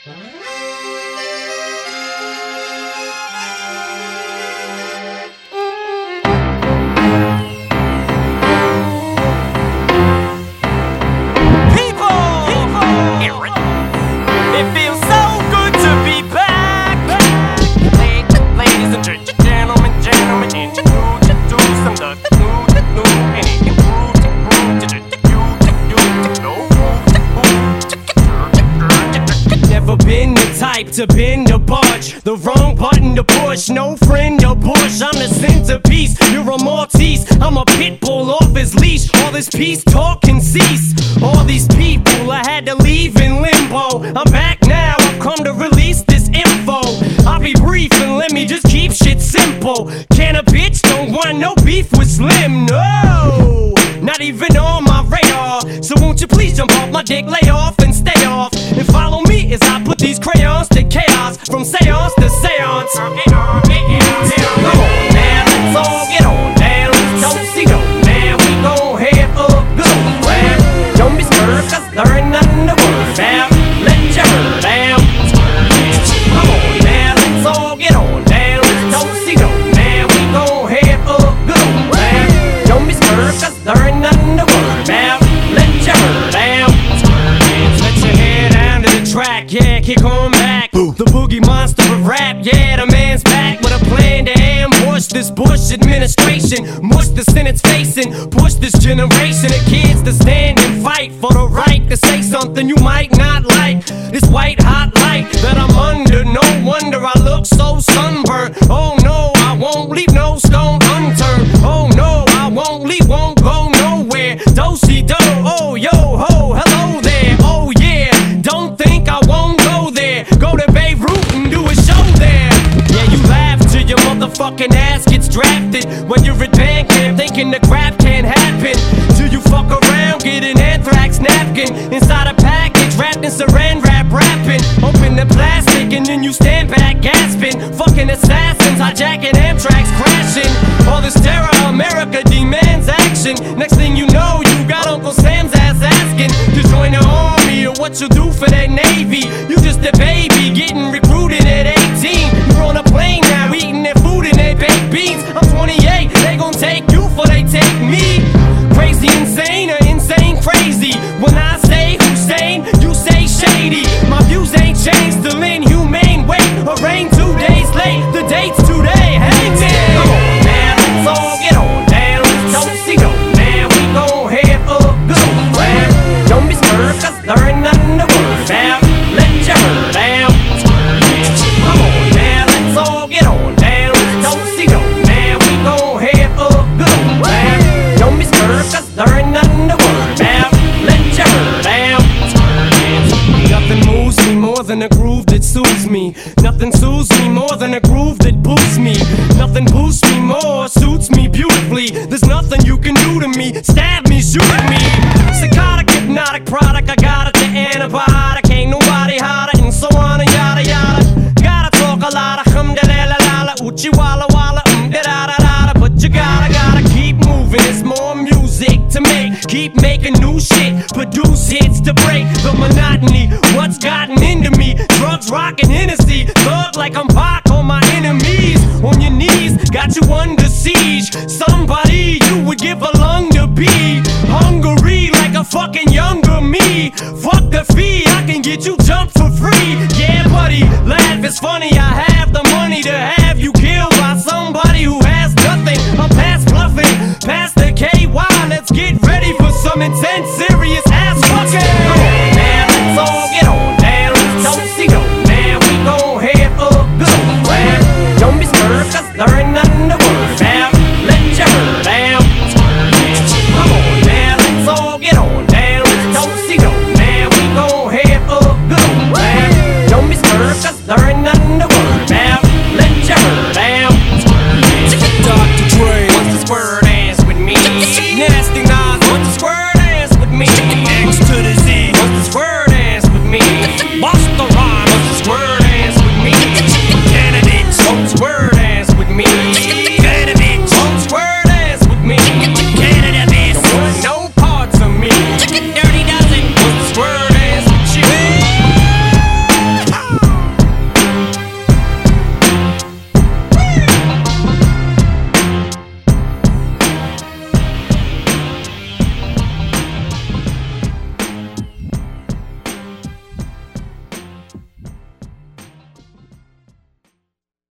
To bend or budge, the wrong button to push. No friend or bush, I'm the centerpiece. You're a Maltese, I'm a pit bull off his leash. All this peace talk can cease. All these people I had to leave in limbo. I'm back now, I've come to release this info. I'll be brief and let me just keep shit simple. Can a bitch don't want no beef with Slim? No, not even on my radar. So won't you please jump off my dick, lay off and stay off, and follow me as I put these crayons to chaos, from seance to seance. Come on now, let's all get on down. Don't see no man, we gon' have a good old laugh. Don't be scared, cause there ain't nothing to worry about. Let your hair down. Come on now, let's all get on down. Don't see no man, we gon' have a good old laugh. Don't be scared, cause there ain't nothing to worry about. Let your hair down. Let your hair down to the track, yeah, kick on back. The boogie monster of rap, yeah, the man's back with a plan to ambush this Bush administration, mush the Senate's facing, push this generation of kids to stand and fight for the right to say something you might not like. This white hot light that I'm under, no wonder I look so sunburned. Oh no, I won't leave no stone unturned. Oh no, I won't leave, won't go nowhere. Do-si-do, oh yo ho, hello there. Oh yeah, don't think I won't go there. Go to Beirut and do a show there. Yeah, you laugh till your motherfucking ass gets drafted when you're at band camp thinking the crap can't happen. Till you fuck around, get an anthrax napkin inside a package wrapped in saran wrap, rapping. Open the plastic and then you stand back gasping. Fucking assassins hijacking Amtrak's crashing. All this terror, America demands action. Next thing you know, you got Uncle Sam's ass asking to join the army or what you'll do for that Navy. You just a baby getting recruited at 18. You're on a plane now eating their food and their baked beans. I'm 28, they gon' take you for they take me. Crazy insane or insane crazy. When I say Hussein, you say shady. My views ain't changed, still inhumane. Wait, arraign 2 days late, the date's today. Hang man, come on now, let's all get on down. Don't see no man, we gon' have a good old laugh. Don't be scared, cause there ain't nothing to worry about. Let your hair down. Come on now, let's all get on down. Don't see no man, we gon' have a good old laugh. Don't be scared, cause there ain't nothing to worry about. Let your hair down. Nothing moves me more than a groove that soothes me. Nothing soothes me more than a groove that boosts me. Nothing boosts me more, suits me beautifully. There's nothing you can do to me. Stab me, shoot at me. Psychotic, hypnotic product, I got it, the antibiotic. Ain't nobody hotter, and so on and yada yada. Gotta talk a lot of hum-da-la-la-la-la, oochie-walla-walla, da-da-da-da-da. But you gotta keep moving, there's more music to make. Keep making new shit, produce hits to break the monotony. What's gotten into me? Drugs, rockin' Hennessy. Thug like I'm Pac on my enemies. On your knees, got you under siege. Somebody you would give a lung to